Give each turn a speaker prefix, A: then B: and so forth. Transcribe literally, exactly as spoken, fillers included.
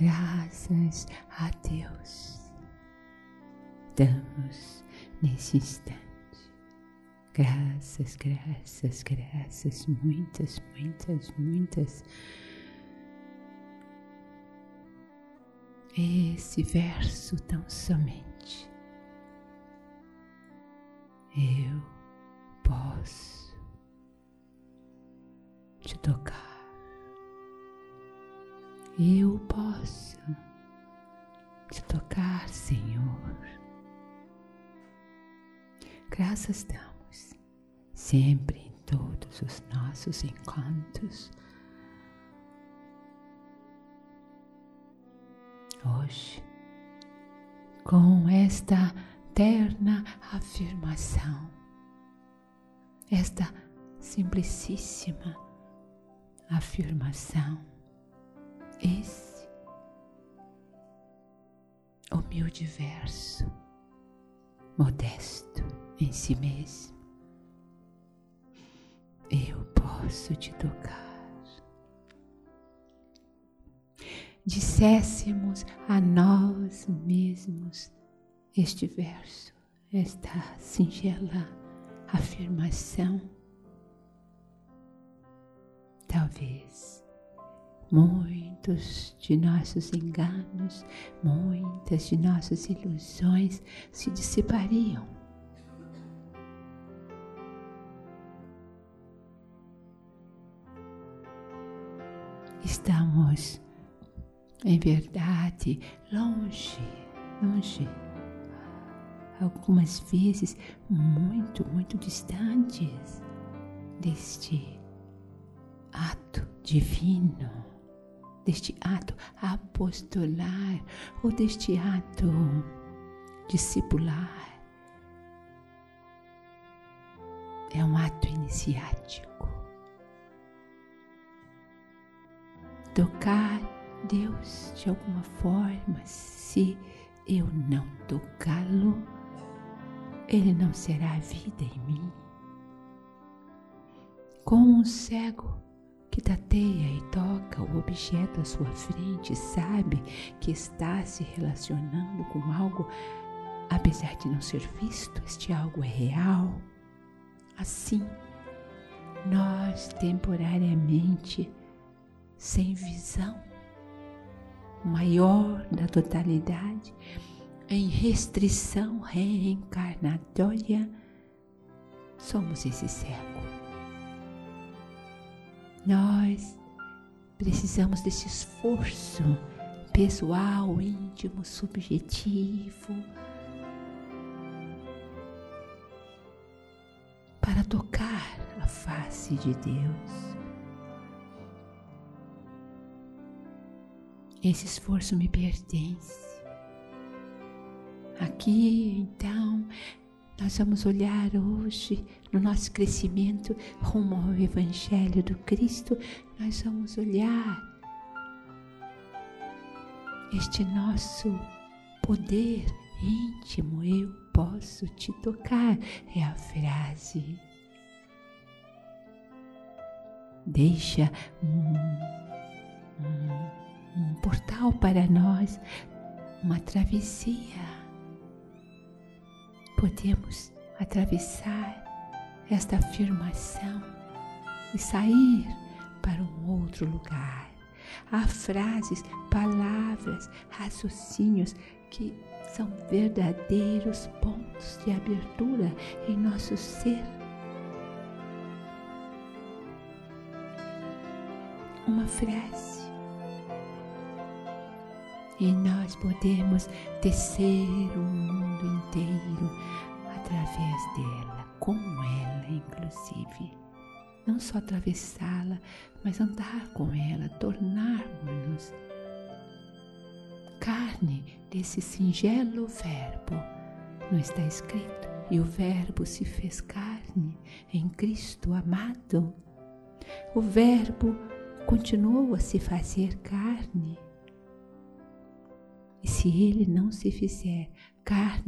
A: Graças a Deus damos nesse instante. Graças, graças, graças, muitas, muitas, muitas. Esse verso tão somente. Eu posso te tocar. Eu posso te tocar, Senhor. Graças damos sempre em todos os nossos encontros. Hoje, com esta terna afirmação, esta simplicíssima afirmação, esse humilde verso, modesto em si mesmo, eu posso te tocar. Disséssemos a nós mesmos este verso, esta singela afirmação, talvez muitos de nossos enganos, muitas de nossas ilusões se dissipariam. Estamos, em verdade, longe, longe, algumas vezes muito, muito distantes deste ato divino, deste ato apostolar ou deste ato discipular. É um ato iniciático. Tocar Deus de alguma forma, se eu não tocá-lo, Ele não será vida em mim. Como um cego que tateia e toca o objeto à sua frente, sabe que está se relacionando com algo, apesar de não ser visto, este algo é real. Assim, nós temporariamente, sem visão maior da totalidade, em restrição reencarnatória, somos esse cego. Nós precisamos desse esforço pessoal, íntimo, subjetivo, para tocar a face de Deus. Esse esforço me pertence. Aqui, então, nós vamos olhar hoje, no nosso crescimento rumo ao Evangelho do Cristo, nós vamos olhar este nosso poder íntimo. Eu posso te tocar, é a frase. Deixa um, um um portal para nós, uma travessia. Podemos atravessar esta afirmação e sair para um outro lugar. Há frases, palavras, raciocínios que são verdadeiros pontos de abertura em nosso ser. Uma frase. E nós podemos descer o mundo inteiro através dela, com ela inclusive. Não só atravessá-la, mas andar com ela, tornarmos-nos carne desse singelo verbo. Não está escrito? E o verbo se fez carne em Cristo amado. O verbo continuou a se fazer carne. E se ele não se fizer carne